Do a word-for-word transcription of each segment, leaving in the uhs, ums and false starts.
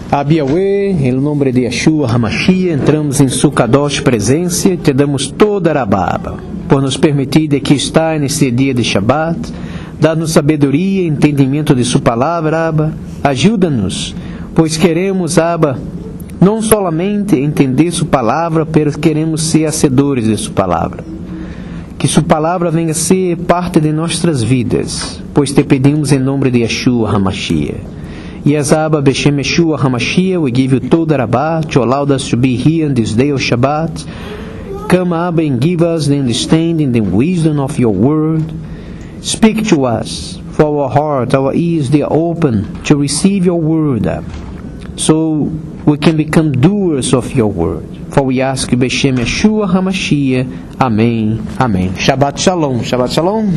Abiawe, em nome de Yeshua HaMashiach, entramos em sua kadosh presença e te damos toda a rababa, por nos permitir de aqui estar nesse dia de Shabbat, dá-nos sabedoria e entendimento de sua palavra, Abba, ajuda-nos, pois queremos, Abba, não solamente entender sua palavra, mas queremos ser hacedores de sua palavra. Que sua palavra venha ser parte de nossas vidas, pois te pedimos em nome de Yeshua HaMashiach. Yes, Abba, Beshem Yeshua HaMashiach, we give you toda rabah to allow us to be here on this day of Shabbat. Come, Abba, and give us the understanding, the wisdom of your word. Speak to us, for our heart, our ears, they are open to receive your word, Abba, so we can become doers of your word. For we ask you, Beshem Yeshua HaMashiach. Amen. Amen. Shabbat Shalom. Shabbat Shalom.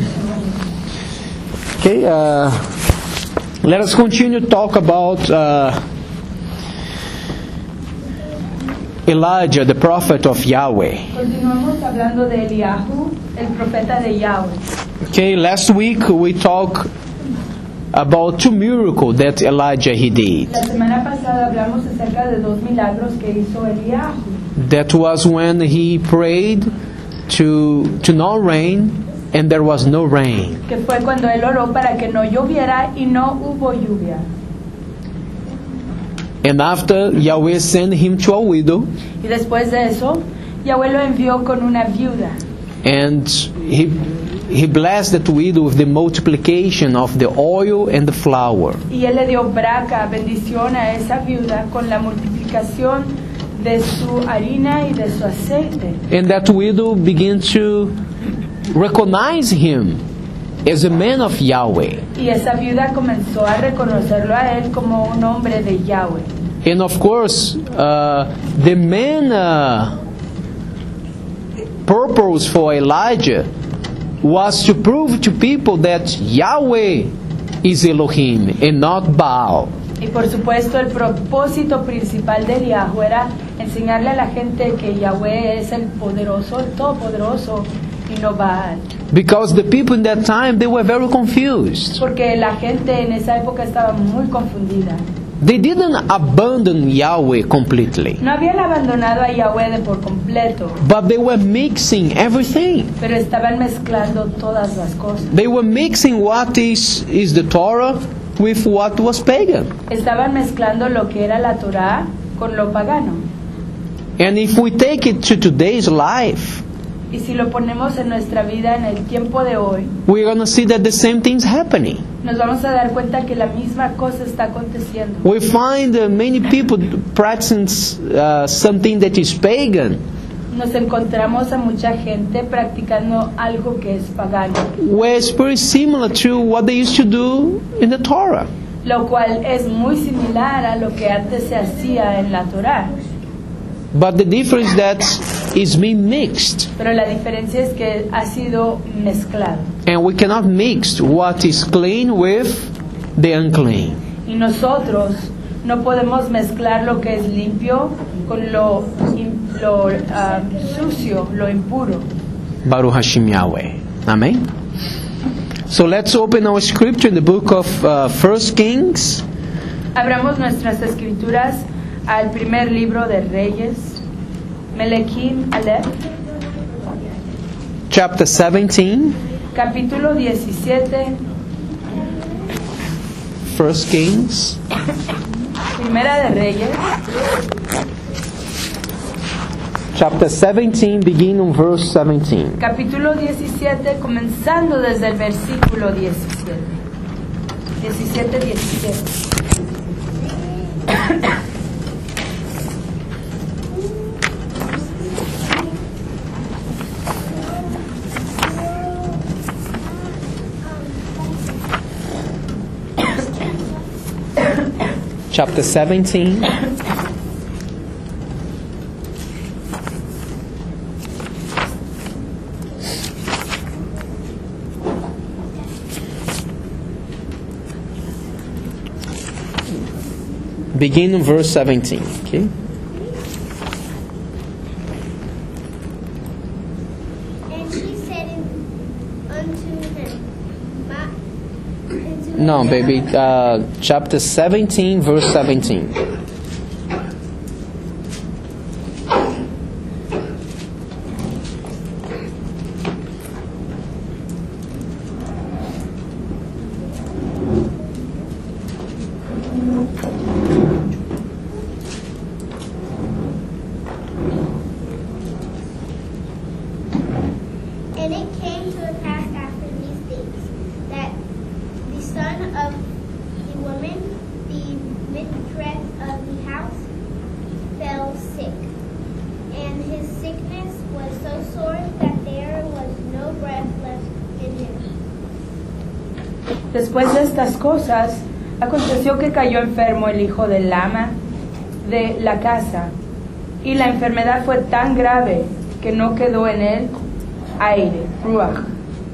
Okay, uh, let us continue to talk about uh, Elijah, the prophet of Yahweh. Continuamos hablando de Eliahu, el profeta de Yahweh. Okay, last week we talked about two miracles that Elijah he did. La semana pasada hablamos acerca de dos milagros que hizo Eliahu. That was when he prayed to to not rain, and there was no rain. Que fue cuando él oró para que no lloviera y no hubo lluvia. And after, Yahweh sent him to a widow. Y después de eso, Yahweh lo envió con una viuda. And he he blessed that widow with the multiplication of the oil and the flour. Y él le dio braca, bendición a esa viuda con la multiplicación de su harina y de su aceite. And that widow began to recognize him as a man of Yahweh. Y esa viuda comenzó a reconocerlo a él como un hombre de Yahweh. And of course, uh, the main uh, purpose for Elijah was to prove to people that Yahweh is Elohim and not Baal. Y por supuesto el propósito principal de Eliahu era enseñarle a la gente que Yahweh es el poderoso, el todopoderoso y no Baal. Because the people in that time, they were very confused. Porque la gente en esa época estaba muy confundida. They didn't abandon Yahweh completely, No habían abandonado a Yahweh de por completo, but they were mixing everything. pero estaban mezclando todas las cosas. They were mixing what is, is the Torah with what was pagan. Estaban mezclando lo que era la Torá con lo pagano. And if we take it to today's life, Y si lo ponemos en nuestra vida en el tiempo de hoy, we're going to see that the same thing's happening. nos vamos a dar cuenta que la misma cosa está aconteciendo. We find uh, many people practicing uh, something that is pagan, Nos encontramos a mucha gente practicando algo que es pagano, where it's very similar to what they used to do in the Torah. lo cual es muy similar a lo que antes se hacía en la Torá. But the difference that is being mixed, Pero la diferencia es que ha sido mezclado. and we cannot mix what is clean with the unclean. Y nosotros no podemos mezclar lo que es limpio con lo, im- lo ah, sucio, lo impuro. Baruch Hashem Yahweh. Amen. So let's open our scripture in the book of uh, First Kings, Abramos nuestras escrituras al primer libro de Reyes, Melechim Aleph, chapter seventeen. capítulo diecisiete, First Kings, Primera de Reyes, chapter seventeen, beginning on verse seventeen. capítulo diecisiete, comenzando desde el versículo diecisiete. diecisiete, diecisiete. Chapter seventeen, begin in verse seventeen. Okay. And he said unto him, Ma- No, baby. Uh, chapter seventeen, verse seventeen. And it came to pass after these things that the son of the woman, the mistress of the house, fell sick. And his sickness was so sore that there was no breath left in him. Después de estas cosas, aconteció que cayó enfermo el hijo del ama de la casa, y la enfermedad fue tan grave que no quedó en él aire, ruach.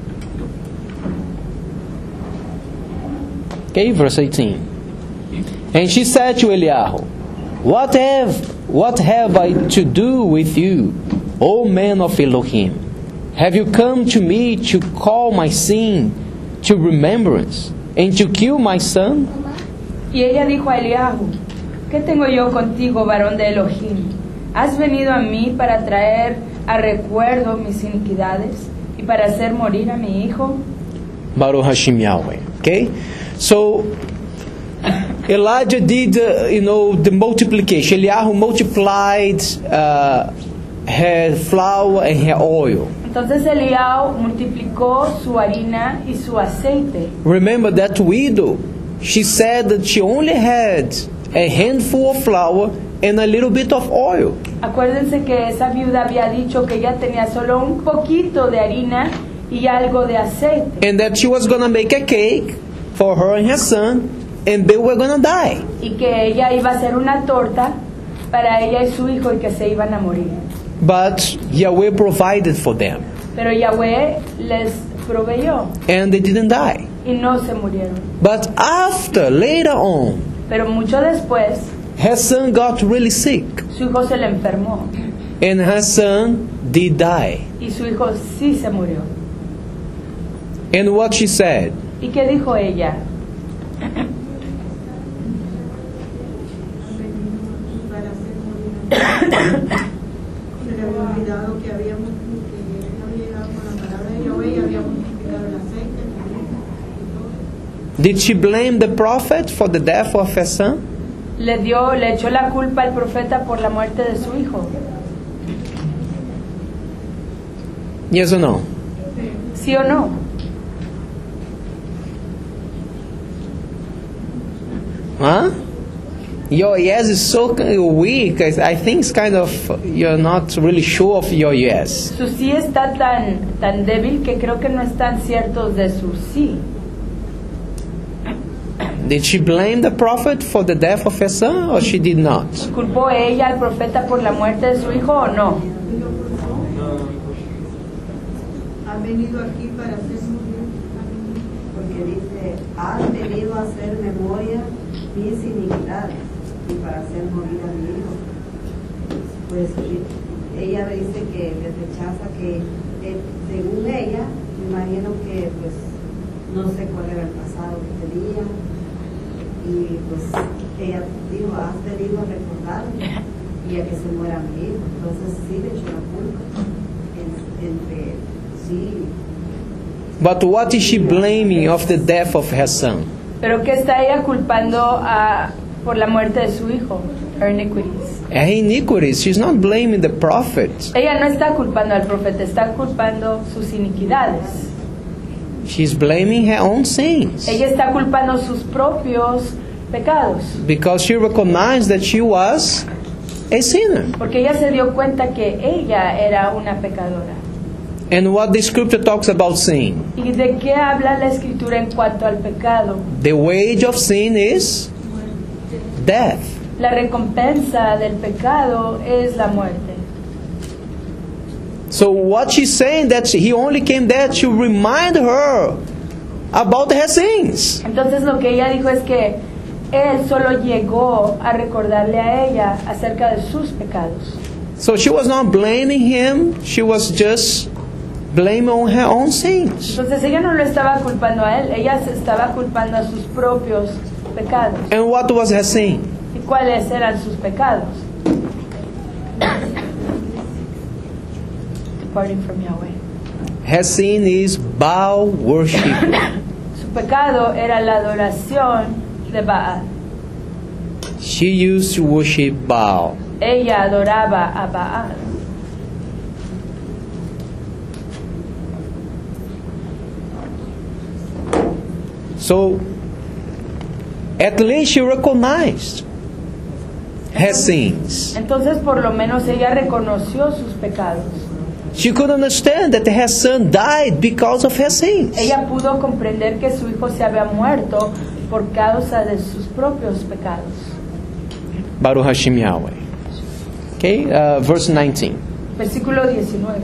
Okay, verse eighteen. And she said to Eliyahu, What have, what have I to do with you, O man of Elohim? Have you come to me to call my sin to remembrance and to kill my son? Y ella dijo a Eliyahu, ¿qué tengo yo contigo, varón de Elohim? ¿Has venido a mí para traer a recuerdo mis iniquidades y para hacer morir a mi hijo? Baruch Hashem Yahweh. Okay, so Elijah did, uh, you know, the multiplication. Eliyahu multiplied uh, her flour and her oil. Entonces Eliyahu multiplicó su harina y su aceite. Remember that widow, she said that she only had a handful of flour and a little bit of oil. Acuérdense que esa viuda había dicho que ella tenía solo un poquito de harina y algo de aceite. And that she was going to make a cake for her and her son, and they were going to die. Y que ella iba a hacer una torta para ella y su hijo y que se iban a morir. But Yahweh provided for them. Pero Yahweh les proveyó. And they didn't die. Y no se murieron. But after, later on, Pero mucho después, her son got really sick. su hijo se le enfermó. And her son did die. Y su hijo sí se murió. And what she said? ¿Y qué dijo ella? Se le había olvidado que habíamos que él había llegado con la palabra de Yahweh y había multiplicado el aceite y todo. Did she blame the prophet for the death of her son? Le dio, le echó la culpa al profeta por la muerte de su hijo. Yes or no? ¿Sí o no? Huh? Your yes is so weak. I think it's kind of, you're not really sure of your yes. Su sí está tan, tan débil que creo que no están ciertos de su sí. Did she blame the prophet for the death of her son, or she did not? ¿Culpó ella al profeta por la muerte de su hijo o no? Han venido aquí para hacer Porque dice, has venido a hacer memoria mis iniquidades y para hacer morir a mi hijo. Pues ella dice que le rechaza que, eh, según ella, me imagino que pues no sé cuál era el pasado que tenía, y pues ella dijo, has venido a recordarme y a que se muera mi hijo. Entonces sí le echó la culpa en, entre sí. But what is she blaming of the death of her son? ¿Pero qué está ella culpando a, por la muerte de su hijo? Her iniquities. Her iniquities. She's not blaming the prophet. Ella no está culpando al profeta, está culpando sus iniquidades. She's blaming her own sins. Ella está culpando sus propios pecados. Because she recognized that she was a sinner. Porque ella se dio cuenta que ella era una pecadora. And what the scripture talks about sin? ¿Y de qué habla la escritura en cuanto al pecado? The wage of sin is death. La recompensa del pecado es la muerte. So what she's saying, that he only came there to remind her about her sins. Entonces lo que ella dijo es que él solo llegó a recordarle a ella acerca de sus pecados. So she was not blaming him, she was just blaming on her own sins. Entonces ella no lo estaba culpando a él, ella se estaba culpando a sus propios pecados. And what was her sin? ¿Y cuáles eran sus pecados? Departing from Yahweh. Her sin is Baal worship. Su pecado era la adoración de Baal. She used to worship Baal. Ella adoraba a Baal. So, at least she recognized her sins. Entonces por lo menos ella reconoció sus pecados. She could understand that her son died because of her sins. Ella pudo comprender que su hijo se había muerto por causa de sus propios pecados. Baruch Hashem Yahweh. Okay, uh, verse nineteen. Versículo diecinueve.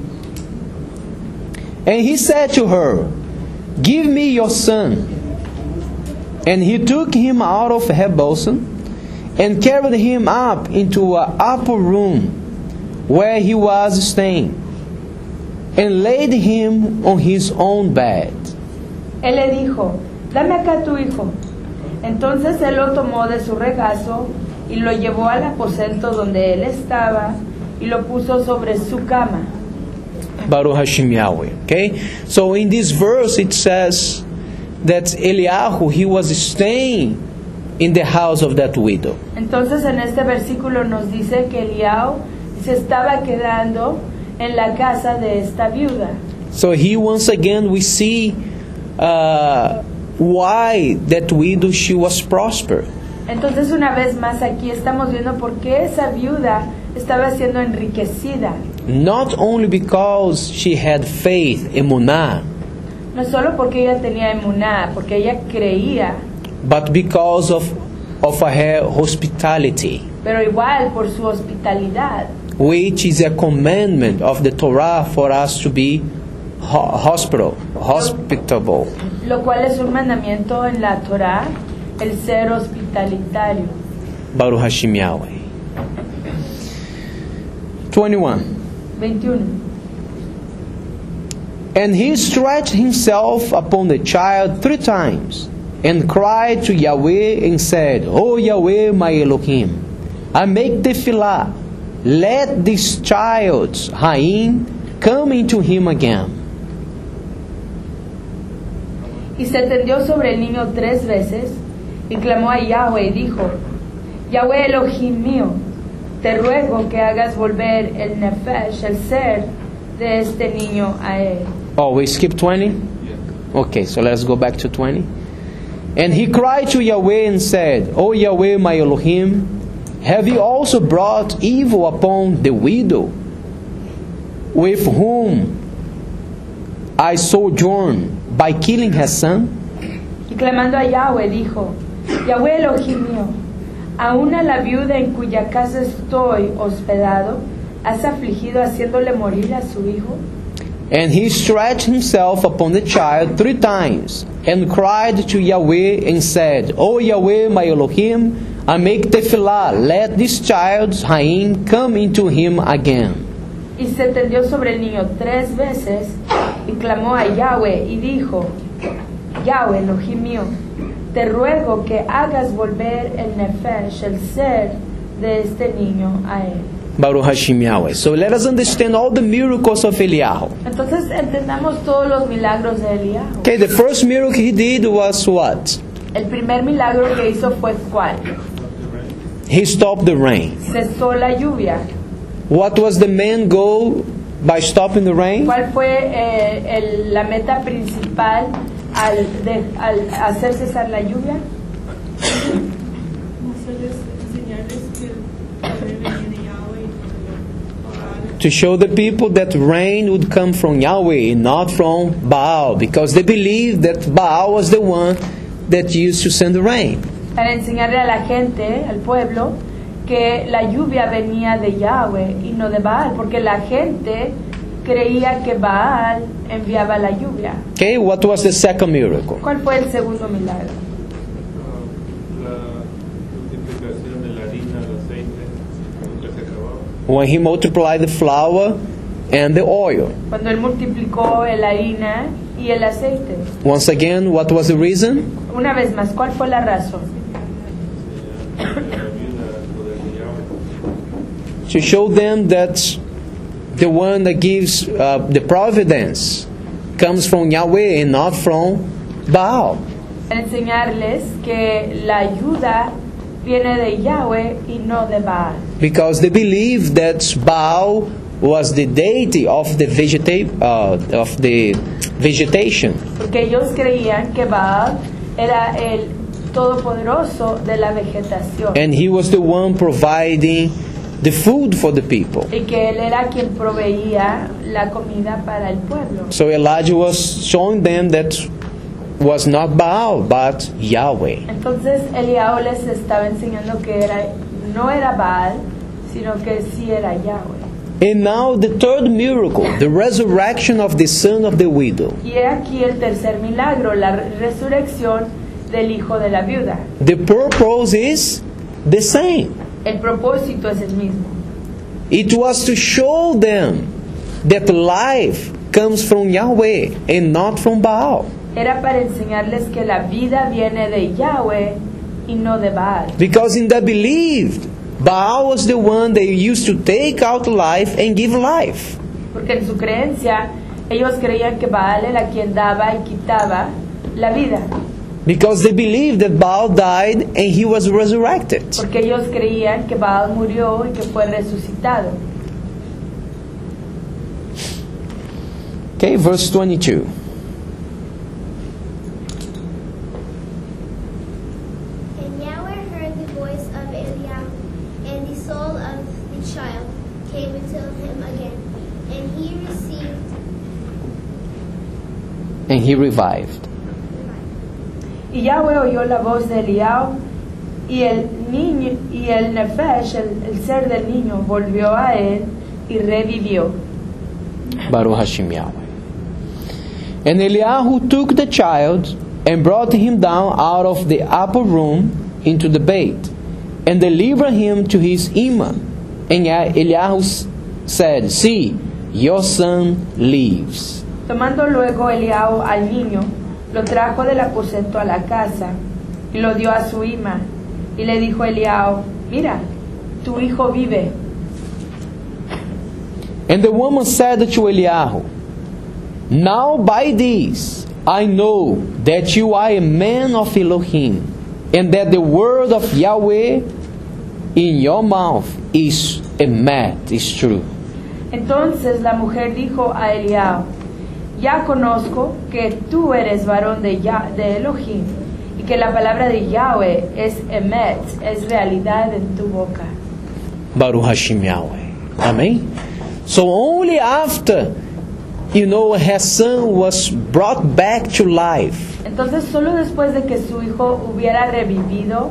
And he said to her, "Give me your son." And he took him out of her bosom and carried him up into an upper room where he was staying, and laid him on his own bed. Él le dijo, dame acá tu hijo. Entonces él lo tomó de su regazo y lo llevó al aposento donde él estaba y lo puso sobre su cama. Baruch Hashem Yahweh. Okay? So in this verse it says that Eliyahu, he was staying in the house of that widow. Entonces en este versículo nos dice que Eliao se estaba quedando en la casa de esta viuda. So here once again we see uh, why that widow, she was prospered. Entonces una vez más aquí estamos viendo por qué esa viuda estaba siendo enriquecida. Not only because she had faith, emunah, No solo porque ella tenía emuná, porque ella creía, but because of, of her hospitality, pero igual por su hospitalidad, which is a commandment of the Torah for us to be ho- hospitable, hospitable. lo cual es un mandamiento en la Torá, el ser hospitalitario. Baruch Hashem Yahweh. twenty-one. veintiuno. And he stretched himself upon the child three times, and cried to Yahweh and said, O Yahweh my Elohim, I make tefillah, let this child's Haim come into him again. Y se tendió sobre el niño tres veces, y clamó a Yahweh y dijo, Yahweh Elohim mío, te ruego que hagas volver el nefesh, el ser de este niño a él. Oh, we skip twenty? Okay, so let's go back to twenty. And he cried to Yahweh and said, O Yahweh my Elohim, have you also brought evil upon the widow with whom I sojourn by killing her son? Y clamando a Yahweh dijo, Yahweh Elohim mío, aún a la viuda en cuya casa estoy hospedado, ¿has afligido haciéndole morir a su hijo? And he stretched himself upon the child three times, and cried to Yahweh and said, O Yahweh my Elohim, I make tefillah, let this child's Haim come into him again. Y se tendió sobre el niño tres veces, y clamó a Yahweh, y dijo, Yahweh Elohim mío, te ruego que hagas volver el nefesh, el ser de este niño a él. Baruch Hashem Yahweh. So let us understand all the miracles of Eliyahu. Entonces entendamos todos los milagros de Eliyahu. Okay, the first miracle he did was what? El primer milagro que hizo fue ¿cuál? He stopped the rain. Cesó la lluvia. What was the main goal by stopping the rain? ¿Cuál fue eh, el- la meta principal al, de- al hacer cesar la lluvia? Hacerles, enseñarles que el poder viene de Yahweh y orar. To show the people that rain would come from Yahweh and not from Baal, because they believed that Baal was the one that used to send the rain. Para enseñarle a la gente, al pueblo, que la lluvia venía de Yahweh y no de Baal, porque la gente creía que Baal enviaba la lluvia. Okay, what was the second miracle? ¿Cuál fue el segundo milagro? La multiplicación de la harina, el aceite, nunca se acababa. When he multiplied the flour and the oil. Cuando él multiplicó la harina y el aceite. Once again, what was the reason? Una vez más, ¿cuál fue la razón? La viuda poder de Yahweh. To show them that the one that gives uh, the providence comes from Yahweh and not from Baal. Enseñarles que la ayuda viene de Yahweh y no de Baal. Because they believed that Baal was the deity of the vegeta- uh, of the vegetation. Porque ellos creían que Baal era el todopoderoso de la vegetación. And he was the one providing the food for the people. Y que él era quien proveía la comida para el pueblo. So Elijah was showing them that was not Baal, but Yahweh. Entonces Eliao les estaba enseñando que era, no era Baal, sino que sí era Yahweh. And now the third miracle, the resurrection of the son of the widow. Y he aquí el tercer milagro, la resurrección del hijo de la viuda. The purpose is the same. El propósito es el mismo. It was to show them that life comes from Yahweh and not from Baal. Era para enseñarles que la vida viene de Yahweh y no de Baal. Because in that believed, Baal was the one they used to take out life and give life. Porque en su creencia, ellos creían que Baal era quien daba y quitaba la vida. Because they believed that Baal died and he was resurrected. Porque ellos creían que Baal murió y que fue resucitado. Okay, verse twenty-two. And Yahweh heard the voice of Eliyahu, and the soul of the child came into him again, and he received. And he revived. Y Yahweh oyó la voz de Eliao, y el niño y el nefesh, el, el ser del niño, volvió a él y revivió. Baruch Hashem Yahweh. And Eliyahu took the child and brought him down out of the upper room into the bed, and delivered him to his imam. And Eliyahu said, See, your son lives. Tomando luego Eliao al niño, lo trajo del aposento a la casa y lo dio a su ima. Y le dijo Eliao, mira, tu hijo vive. And the woman said to Eliyahu, Now by this I know that you are a man of Elohim, and that the word of Yahweh in your mouth is emet, is true. Entonces la mujer dijo a Eliao, ya conozco que tú eres varón de, Yah- de Elohim, y que la palabra de Yahweh es emet, es realidad en tu boca. Baruch Hashem Yahweh. Amen. So only after, you know, her son was brought back to life, Entonces solo después de que su hijo hubiera revivido,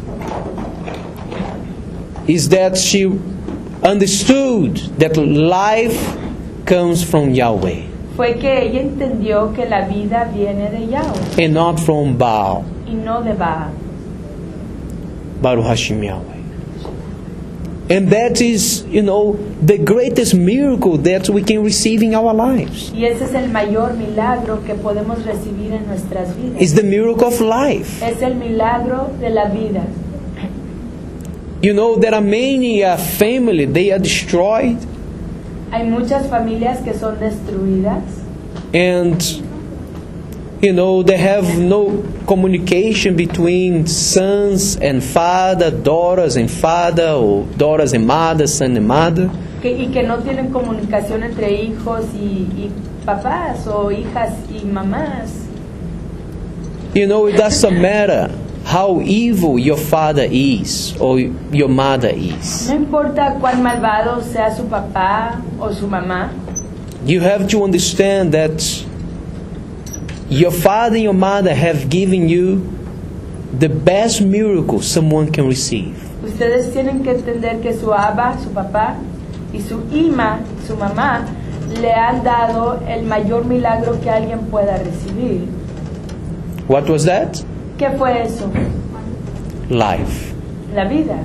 is that she understood that life comes from Yahweh fue que ella entendió que la vida viene de Yahweh and not from Baal. y no de Baal. Baruch Hashem Yahweh. And that is, you know, the greatest miracle that we can receive in our lives. Y ese es el mayor milagro que podemos recibir en nuestras vidas. It's the miracle of life. Es el milagro de la vida. You know, there are many uh, families, they are destroyed, Hay muchas familias que son destruidas and, you know, they have no communication between sons and father, daughters and father, or daughters and mother, son and mother. que, y que no tienen comunicación entre hijos y, y papás o hijas y mamás. You know, it doesn't matter how evil your father is or your mother is. No importa cuán malvado sea su papá o su mamá, You have to understand that your father and your mother have given you the best miracle someone can receive. ustedes tienen que entender que su abba, su papá y su ima, su mamá, le han dado el mayor milagro que alguien pueda recibir. What was that? ¿Qué fue eso? Life. La vida.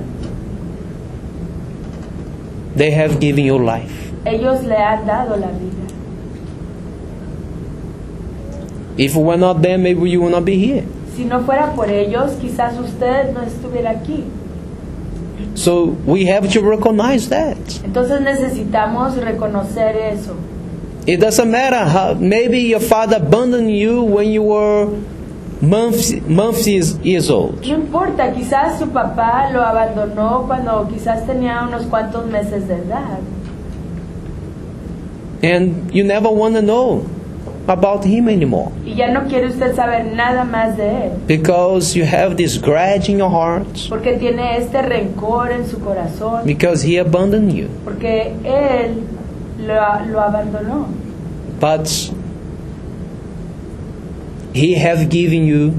They have given you life. Ellos le han dado la vida. If it were not them, maybe you would not be here. Si no fuera por ellos, quizás usted no estuviera aquí. So we have to recognize that. Entonces necesitamos reconocer eso. It doesn't matter how maybe your father abandoned you when you were months, months years, years old. No importa, quizás su papá lo abandonó cuando quizás tenía unos cuantos meses de edad. And you never want to know about him anymore. Y ya no quiere usted saber nada más de él. Because you have this grudge in your heart. Porque tiene este rencor en su corazón. Because he abandoned you. Porque él lo, lo abandonó. But he have given you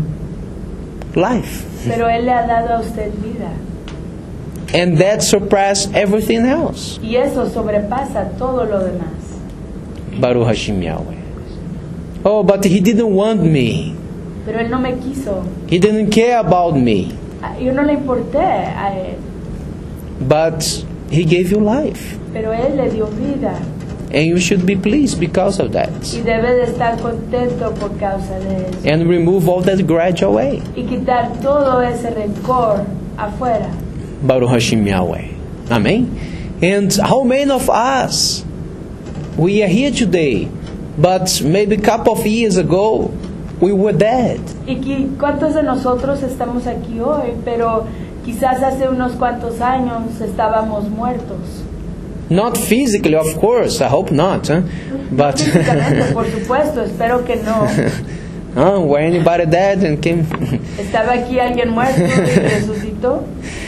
life. Pero él le ha dado a usted vida. And that surpasses everything else. Y eso sobrepasa todo lo demás. Baruch Hashem Yahweh. Oh, but he didn't want me. Pero él no me quiso. He didn't care about me. Yo no le importé a él. But he gave you life. Pero él le dio vida. And you should be pleased because of that. Y debe de estar contento por causa de eso. And remove all that grudge away. Y quitar todo ese rencor afuera. Baruch Hashem Yahweh. Amen. And how many of us, we are here today, but maybe a couple of years ago, we were dead. ¿Y cuántos de nosotros estamos aquí hoy, pero quizás hace unos cuantos años estábamos muertos? Not physically, of course. I hope not. Huh? But físicamente, por supuesto, espero que no. Oh, were anybody dead and came? ¿Estaba aquí alguien muerto y resucitó?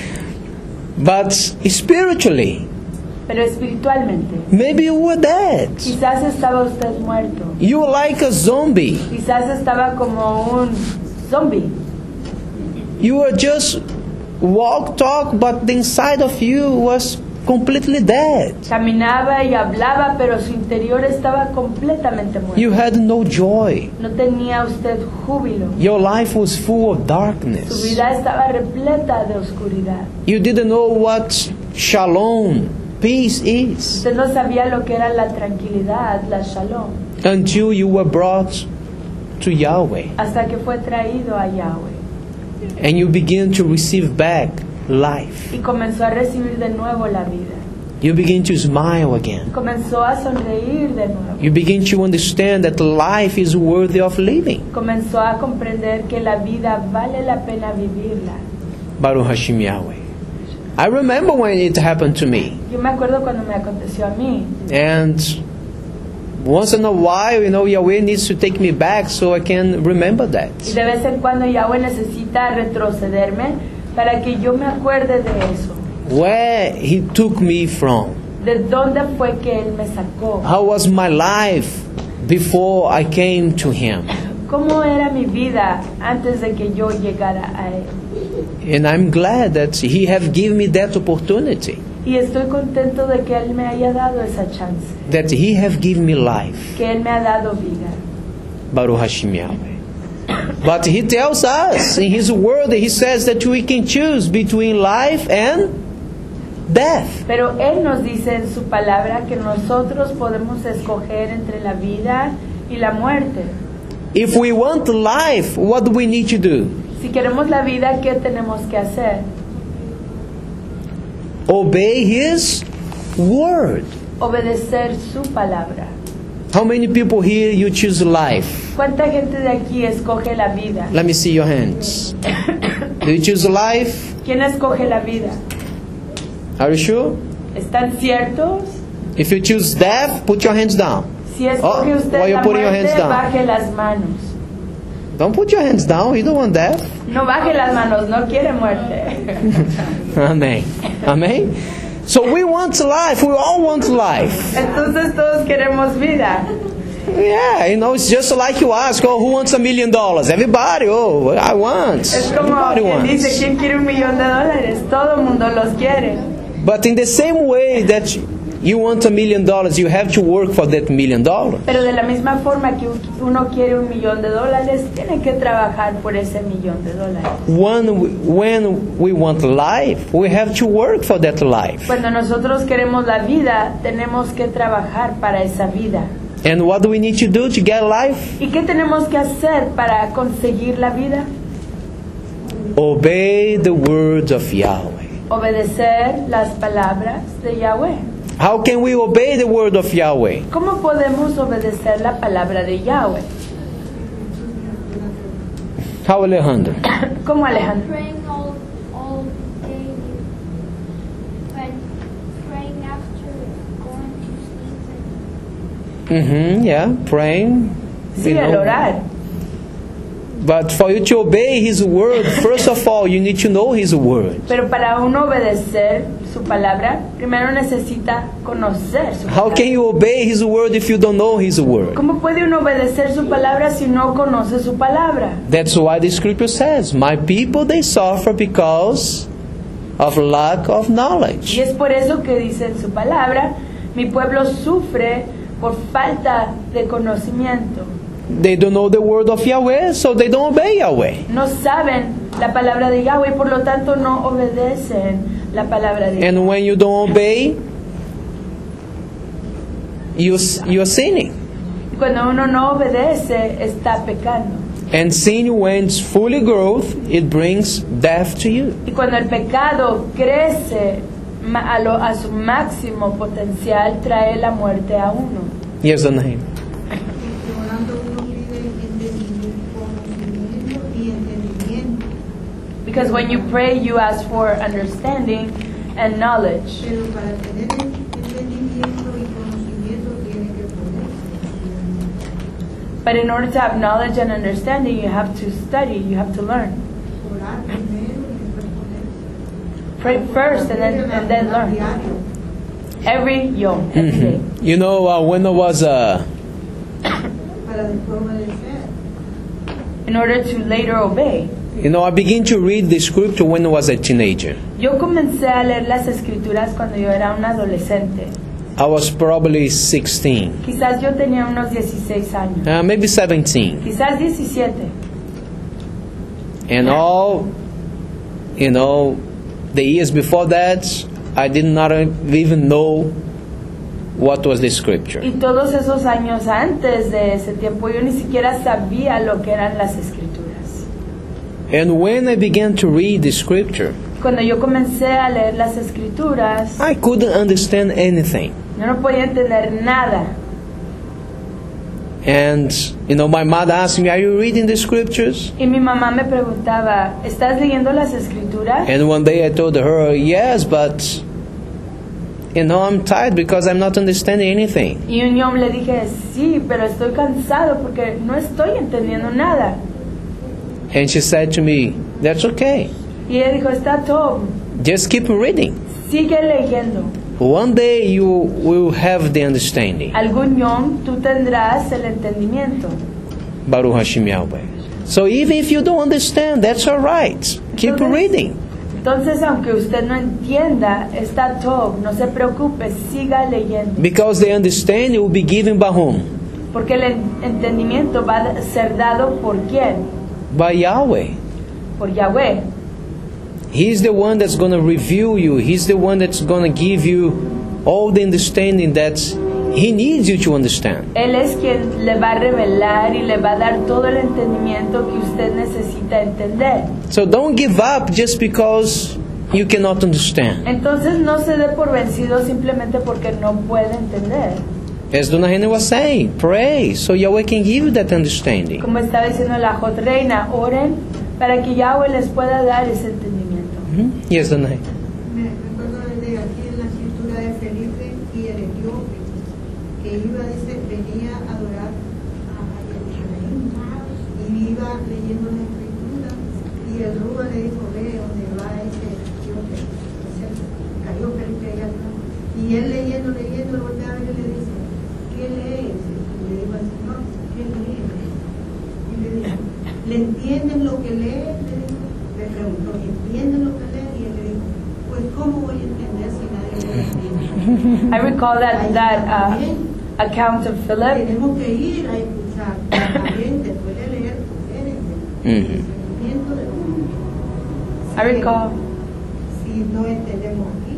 But spiritually, pero espiritualmente, maybe you were dead. Quizás estaba usted muerto. You were like a zombie. Quizás estaba como un zombie. You were just walk, talk, but the inside of you was completely dead. Caminaba y hablaba, pero su interior estaba completamente muerto. You had no joy. No tenía usted júbilo. Your life was full of darkness. Su vida estaba repleta de oscuridad. You didn't know what shalom, peace is. Usted no sabía lo que era la tranquilidad, la shalom. Until you were brought to Yahweh. Hasta que fue traído a Yahweh. And you begin to receive back life. Y comenzó a recibir de nuevo la vida. You begin to smile again. Comenzó a sonreír de nuevo. You begin to understand that life is worthy of living. Comenzó a comprender que la vida vale la pena vivirla. Baruch Hashem Yahweh. I remember when it happened to me. Yo me acuerdo cuando me aconteció a mí. And once in a while, you know, Yahweh needs to take me back so I can remember that. Y de vez en cuando Yahweh necesita retrocederme para que yo me acuerde de eso. Where He took me from. ¿De dónde fue que Él me sacó? How was my life before I came to Him? ¿Cómo era mi vida antes de que yo llegara a Él? And I'm glad that He have given me that opportunity. Y estoy contento de que Él me haya dado esa chance. That He have given me life. Que Él me ha dado vida. Baruch Hashem Yahweh. But He tells us in His word, He says that we can choose between life and death. Pero Él nos dice en su palabra que nosotros podemos escoger entre la vida y la muerte. If we want life, what do we need to do? Si queremos la vida, ¿qué tenemos que hacer? Obey His word. Obedecer su palabra. How many people here you choose life? ¿Cuánta gente de aquí escoge la vida? Let me see your hands. Do you choose life? ¿Quién escoge la vida? Are you sure? ¿Están ciertos? If you choose death, put your hands down. Si escoge Oh, usted why you la putting your hands muerte, down? baje las manos. Don't put your hands down. You don't want death. No baje las manos, no quiere muerte. Amen. Amen. So we want life. We all want life. Entonces todos queremos vida. Yeah, you know, it's just like you ask, oh, who wants a million dollars? Everybody, oh, I want. Es como Everybody quien dice, wants. ¿quién quiere un millón de dólares? Todo el mundo los quiere. But in the same way that you want a million dollars, you have to work for that million dollars. Pero de la misma forma que uno quiere un millón de dólares, tiene que trabajar por ese millón de dólares. When we, when we want life, we have to work for that life. Cuando nosotros queremos la vida, tenemos que trabajar para esa vida. And what do we need to do to get life? ¿Y qué tenemos que hacer para conseguir la vida? Obey the words of Yahweh. Obedecer las palabras de Yahweh. How can we obey the word of Yahweh? ¿Cómo podemos obedecer la palabra de Yahweh? How, Alejandro? ¿Cómo, Alejandro? Praying all, all day, but praying after going to sleep. Mm-hmm, yeah, praying. Sí, you al know. orar. But for you to obey His word, first of all, you need to know His word. Pero para uno obedecer su palabra, primero necesita conocer su How palabra. can you obey His word if you don't know His word? ¿Cómo puede uno obedecer su palabra si no conoce su palabra? That's why the scripture says, my people, they suffer because of lack of knowledge. Y es por eso que dice en su palabra, mi pueblo sufre por falta de conocimiento. They don't know the word of Yahweh, so they don't obey Yahweh. No saben la palabra de Yahweh, por lo tanto no obedecen la palabra de Yahweh. And when you don't obey, you, you're sinning. Y cuando uno no obedece, está pecando. And sin, when it's fully growth, it brings death to you. Y cuando el pecado crece ma- a, lo, a su máximo potencial, trae la muerte a uno. Yes, Anaheim. Porque orando uno pide entendimiento, conocimiento y entendimiento. Because when you pray, you ask for understanding and knowledge. Pero para tener entendimiento y conocimiento tiene que ponerse. But in order to have knowledge and understanding, you have to study, you have to learn. Orar primero y después ponerse. Pray first and then, and then learn. Diario. Every yom, every day. Mm-hmm. You know, uh, when I was uh, Para después obedecer. In order to later obey. You know, I began to read the scripture when I was a teenager. Yo comencé a leer las escrituras cuando yo era un adolescente. I was probably sixteen, Quizás yo tenía unos dieciséis años. uh, maybe seventeen. Quizás diecisiete. And all, you know, the years before that, I did not even know what was the scripture. Y todos esos años antes de ese tiempo yo ni siquiera sabía lo que eran las escrituras. And when I began to read the scripture, Cuando yo comencé a leer las escrituras, I couldn't understand anything. yo no podía entender nada. And, you know, my mother asked me, are you reading the scriptures? Y mi mamá me preguntaba, ¿estás leyendo las escrituras? And one day I told her, yes, but, you know, I'm tired because I'm not understanding anything. Y un yom le dije, sí, pero estoy cansado porque no estoy entendiendo nada. And she said to me, that's okay. Y ella dijo, está todo, Just keep reading. sigue leyendo. One day you will have the understanding. Algún yom tú tendrás el entendimiento. Baruch Hashem Yahweh. So even if you don't understand, that's all right. Keep Entonces- reading. Entonces, aunque usted no entienda, está todo, no se preocupe, siga leyendo. Because the understanding will be given by whom? Porque el en- entendimiento va a ser dado por quién? By Yahweh. Por Yahweh. He's the one that's going to reveal you. He's the one that's going to give you all the understanding that He needs you to understand. Él es quien le va a revelar y le va a dar todo el entendimiento que usted necesita entender. So don't give up just because you cannot understand. Entonces no se dé por vencido simplemente porque no puede entender. As Dona Henny was saying, pray so Yahweh can give you that understanding. Como estaba diciendo la Hot Reina, oren para que Yahweh les pueda dar ese entendimiento. Mhm. Yes, Dona Henny. Me recuerdo desde aquí en la escritura de Felipe y el etíope, que iba, dice, venía a adorar a Jerusalén y iba leyendo la escritura y el Rúa le dijo, ve donde va ese etíope. Entonces cayó Felipe allá atrás y él leyendo, leyendo, lo voltea a ver y le dice, ¿qué lees? Y le dijo al Señor, ¿qué lees? Y le dijo, ¿le entienden lo que lees? Le dijo. Le preguntó, ¿entienden lo que leen? Y él le dijo, pues ¿cómo voy a entender si nadie me entiende? I recall that, that uh, account of Philip. Tenemos que ir a escuchar, también después de leer, poder entender el sentimiento de uno. Si I recall, Si no entendemos aquí,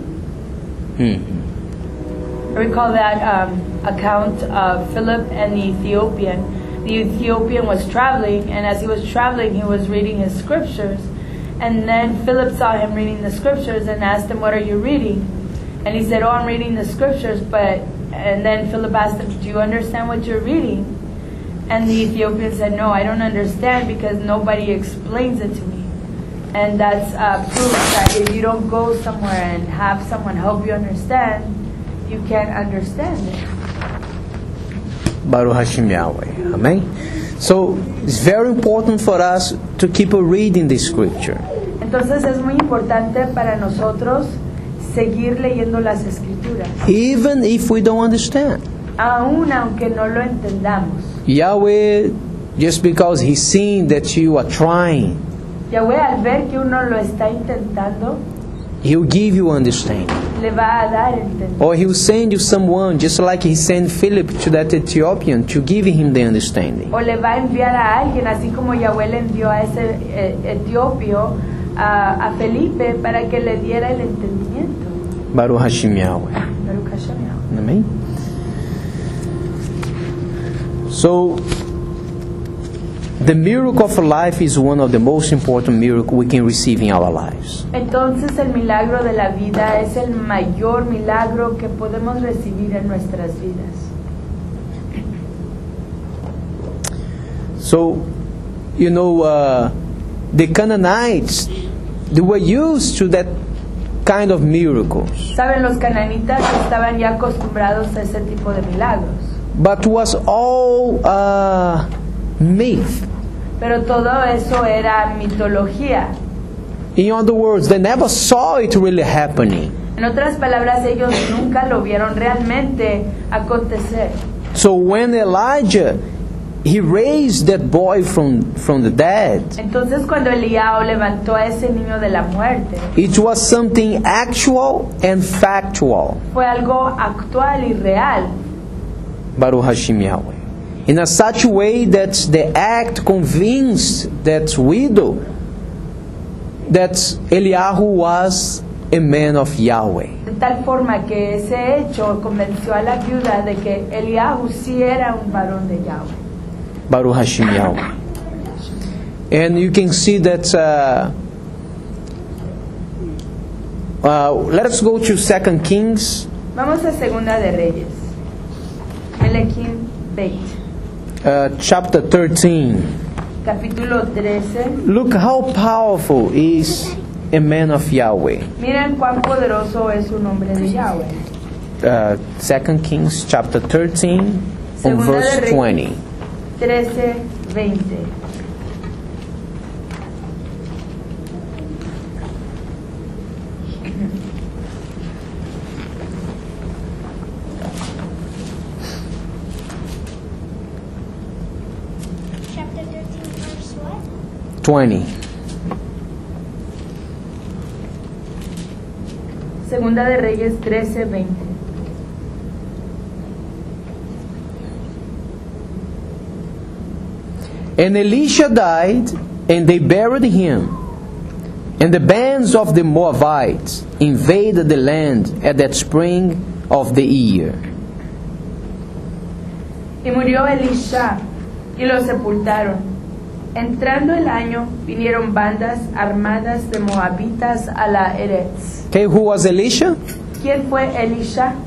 Mhm. I recall that um, account of Philip and the Ethiopian. The Ethiopian was traveling, and as he was traveling, he was reading his scriptures. And then Philip saw him reading the scriptures and asked him, "What are you reading?" And he said, "Oh, I'm reading the scriptures." But and then Philip asked him, "Do you understand what you're reading?" And the Ethiopian said, no, I don't understand because nobody explains it to me. And that's uh, proof that if you don't go somewhere and have someone help you understand, you can't understand it. Baruch Hashem Yahweh. Amen. So it's very important for us to keep reading the scripture. Entonces es muy importante para nosotros seguir leyendo las escrituras. Even if we don't understand. Aún aunque no lo entendamos. Yahweh, just because He's seeing that you are trying, Yahweh, al ver que uno lo está intentando, He'll give you understanding. le va a dar entendimiento. Or He'll send you someone, just like He sent Philip to that Ethiopian, to give him the understanding. O le va a enviar a alguien, así como Yahweh le envió a ese eh, etiopio, a, a Felipe, para que le diera el entendimiento. Baruch Hashem Yahweh. Baruch Hashem Yahweh. Amen. So, the miracle of life is one of the most important miracles we can receive in our lives. Entonces el milagro de la vida es el mayor milagro que podemos recibir en nuestras vidas. So, you know, uh, the Canaanites, they were used to that kind of miracles. Saben, los cananitas estaban ya acostumbrados a ese tipo de milagros. But was all uh, myth. Pero todo eso era mitología. In other words, they never saw it really happening. En otras palabras, ellos nunca lo vieron realmente acontecer. So when Elijah, he raised that boy from, from the dead, Entonces cuando Eliao levantó a ese niño de la muerte, it was something actual and factual. fue algo actual y real. Baruch Hashem Yahweh. In a such way that the act convinced that widow that Eliyahu was a man of Yahweh. De tal forma que ese hecho convenció a la viuda de que Eliahu sí era un varón de Yahweh. Baruch Hashem Yahweh. And you can see that uh, uh, let us go to Second Kings. Vamos a Segunda de Reyes. Melechim veinte. Uh, chapter thirteen. Capítulo trece. Look how powerful is a man of Yahweh. Miren cuán poderoso es un hombre de Yahweh. Uh, Second Kings chapter thirteen, on Segunda verse de Reyes twenty. trece, veinte. Chapter thirteen, verse what? twenty. Segunda de Reyes trece, veinte. And Elisha died, and they buried him. And the bands of the Moabites invaded the land at that spring of the year. Y murió Elisha, y lo sepultaron. Entrando el año, vinieron bandas armadas de moabitas a la Eretz. Okay, who was Elisha? ¿Quién fue Elisha?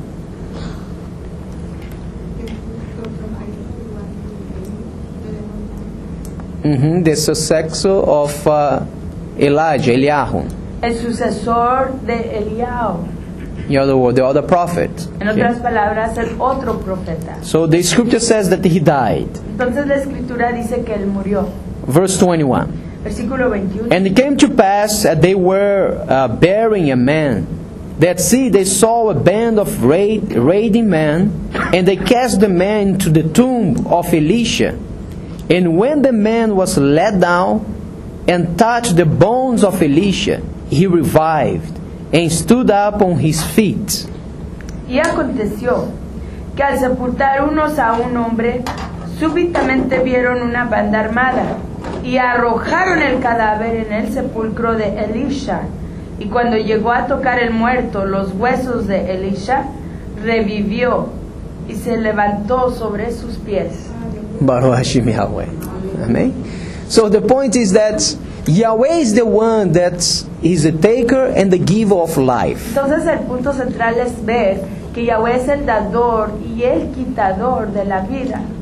Mm-hmm, the successor of uh, Elijah, Eliyahu. El sucesor de Eliao. In other words, the other prophet. En Okay. otras palabras, el otro profeta. So the scripture says that he died. Entonces la escritura dice que él murió. Verse twenty-one. Versículo veintiuno. And it came to pass that they were uh, burying a man, that see, they saw a band of raid, raiding men, and they cast the man into the tomb of Elisha. And when the man was let down and touched the bones of Elisha, he revived and stood up on his feet. Y aconteció que al sepultar unos a un hombre, súbitamente vieron una banda armada y arrojaron el cadáver en el sepulcro de Elisha. Y cuando llegó a tocar el muerto los huesos de Elisha, revivió y se levantó sobre sus pies. Baruch Hashem Yahweh. Amen. So the point is that Yahweh is the one that is the taker and the giver of life. Entonces el punto central es ver que Yahweh es el dador y el quitador de la vida.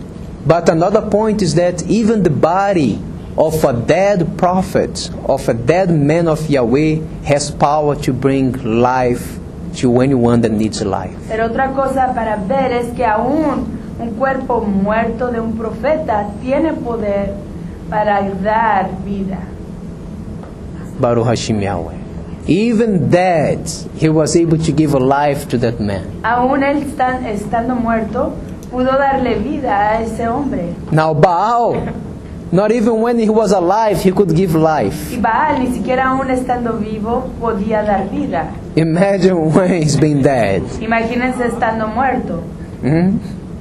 But another point is that even the body of a dead prophet, of a dead man of Yahweh, has power to bring life to anyone that needs life. Pero otra cosa para ver es que aún un cuerpo muerto de un profeta tiene poder para dar vida. Baruch Hashem Yahweh. Even dead, he was able to give a life to that man. Aún él estan- estando muerto, pudo darle vida a ese hombre. Now Baal, not even when he was alive, he could give life. Y Baal, ni siquiera aún estando vivo, podía dar vida. Imagine when he's been dead. Imagínense estando muerto. Hmm?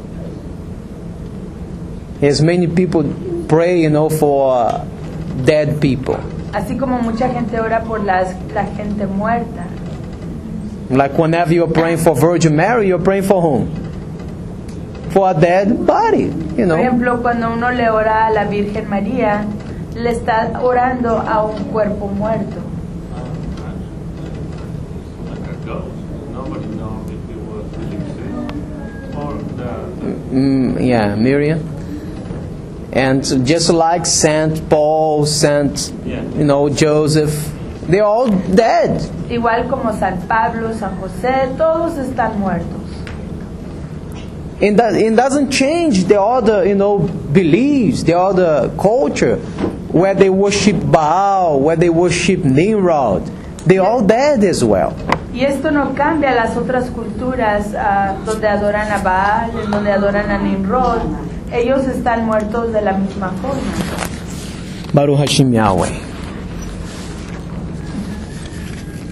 As many people pray, you know, for uh, dead people. Así como mucha gente ora por las, la gente muerta. Like whenever you're praying for Virgin Mary, you're praying for whom? For a dead body, you Por know. ejemplo, cuando uno le ora a la Virgen María, le está orando a un cuerpo muerto. Like a ghost. Nobody knows if he was really sick or the, Mm, yeah, Miriam. And just like Saint Paul, Saint, Yeah. you know, Joseph, they're all dead. Igual como San Pablo, San José, todos están muertos. It, does, it doesn't change the other, you know, beliefs, the other culture, where they worship Baal, where they worship Nimrod. They're all dead as well. Y esto no cambia las otras culturas ah, donde adoran a Baal, en donde adoran a Nimrod. Ellos están muertos de la misma forma. Baruch Hashem Yahweh.